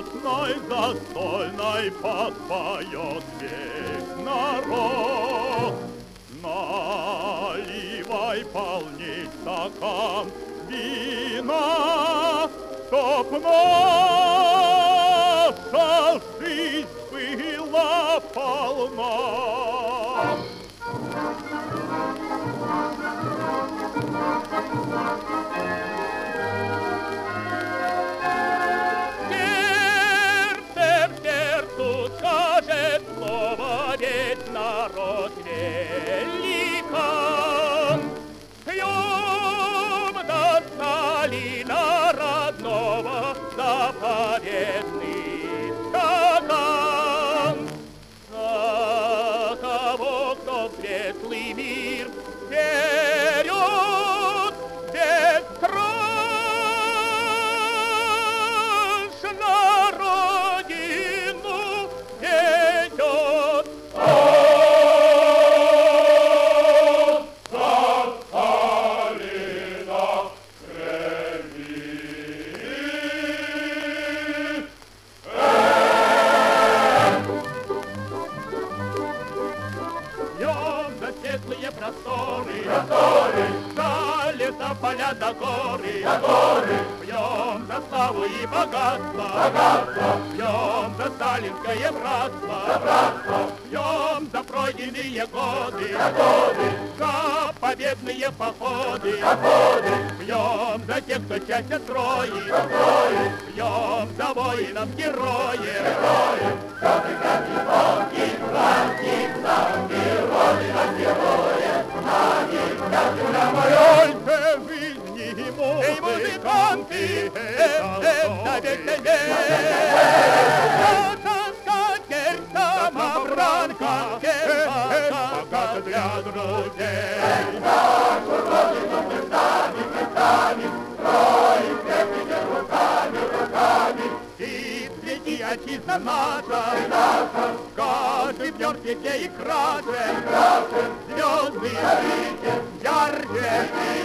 радостной застольной подпоет весь народ. Наливай полней стакан вина, чтоб наша жизнь была полна. Сердце в сердцу скажет слово, ведь народ великан. Пьем до Сталина родного заповедный стакан. За того, кто в светлый мир вперед, бесстрашно родину ведет. Светлые просторы, за леса, поля до горы, пьем за славу и богатство, пьем за сталинское братство, пьем за пройденные годы, за победные походы, пьем за тех, кто счастье строит, пьем за воинов героев. Больше жизни музыканты, наша скатерть самобранка, богата для друзей. Нашу родину мы станем, строим крепкими руками. И свети отчизна наша, каждый днем светлее и краше, звезды ярче.